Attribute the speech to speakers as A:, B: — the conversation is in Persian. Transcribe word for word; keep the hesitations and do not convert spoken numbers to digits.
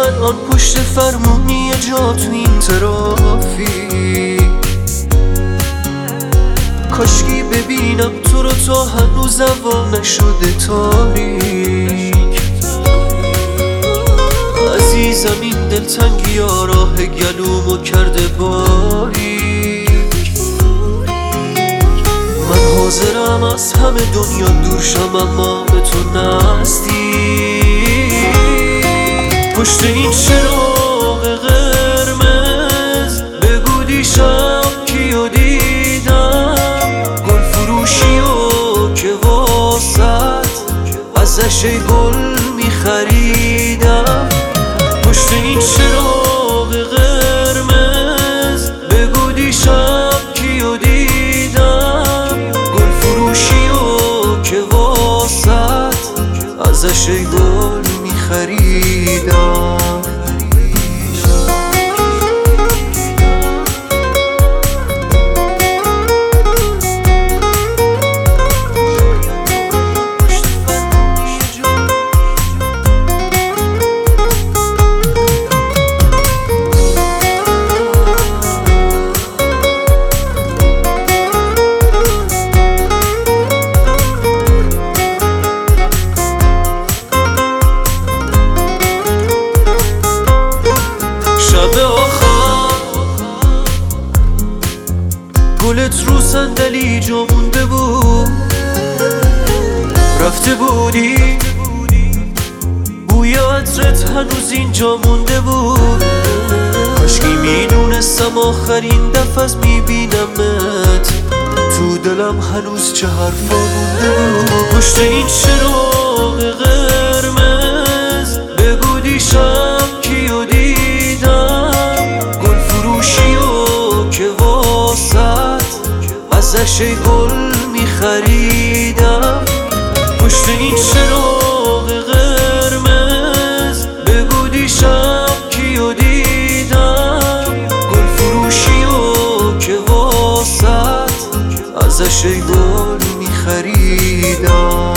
A: الان پشت فرمونی جا تو این ترافیک، کاشکی ببینم تو رو تا هنوز هوا نشده تاریک. عزیزم این دلتنگی ها راه گلومو کرده باریک. من حاضرم از همه دنیا دور شم اما به تو نزدیک. پشت این چراغ قرمز بگو دیشب کیو دیدم، گل فروشی و که واسد ازش گل میخریدم. پشت این چراغ قرمز بگو دیشب کیو دیدم، گل فروشی و که واسد ازش گل میخریدم. گلت رو صندلی جا مونده بود، رفته بودی بوی عطرت هنوز اینجا مونده بود. کاشکی میدونستم آخرین دفعه از میبینمت تو دلم هنوز چه حرفا مونده بود. پشت این چراغ قرمز بگو دیشب کیو دیدم، گل فروشی و که واسد ازش گل میخریدم. پشت این چراغ قرمز بگو دیشب کیو دیدم، گل فروشی و که واسد ازش گل میخریدم.